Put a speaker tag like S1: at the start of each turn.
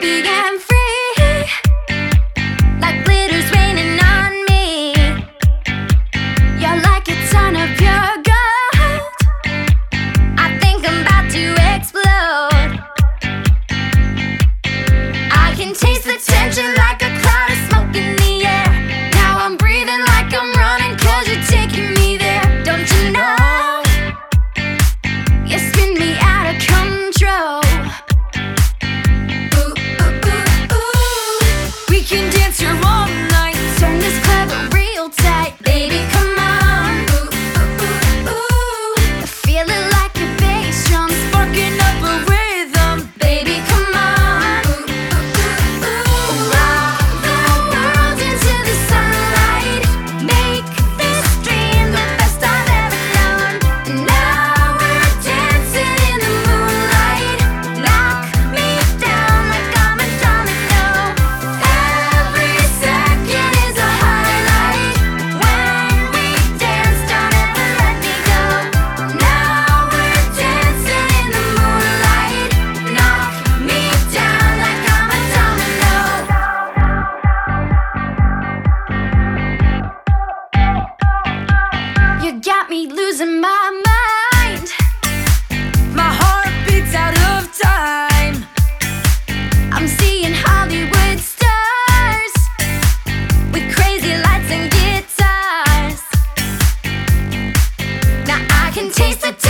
S1: being free, like glitter's raining on me. You're like a ton of pure gold. I think I'm about to explode. I can taste the tension like a cloud of smoke in the air. Now I'm breathing like I'm running, 'cause you're taking me there. Don't you know? You spin me out of control. Ooh, ooh, ooh, ooh. We can dance here all night. Turn this club real tight. Baby, come on. Ooh, ooh, ooh, ooh. I feel it like a bass drum, sparking up a rhythm. Baby, come on. Ooh, ooh, ooh. Rock the world into the sunlight. Make this dream the best I've ever known. And now we're dancing in the moonlight. Knock me down like I'm a domino. Every second is a highlight. When we dance, don't ever let me go. Now we're dancing in the moonlight. Knock me down like I'm a domino. You got me losing my mind. My heart beats out of time. I'm seeing Hollywood stars with crazy lights and guitars. Now I can taste the